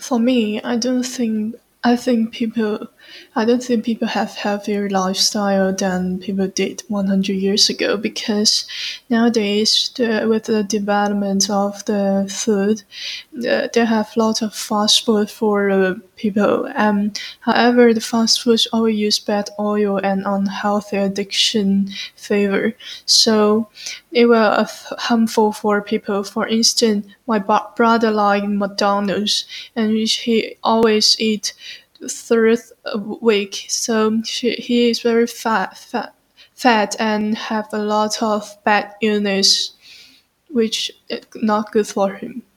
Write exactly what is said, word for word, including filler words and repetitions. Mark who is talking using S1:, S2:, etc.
S1: For me, I don't think I think people I don't think people have healthier lifestyle than people did one hundred years ago because nowadays the, with the development of the food, uh, they have lots of fast food for uh, people. Um, however, the fast foods always use bad oil and unhealthy addiction flavor, so it will uh, harmful for people. For instance, my bo- brother like McDonald's, and he always eat third a week, so she, he is very fat, fat, fat, and have a lot of bad illness, which is not good for him.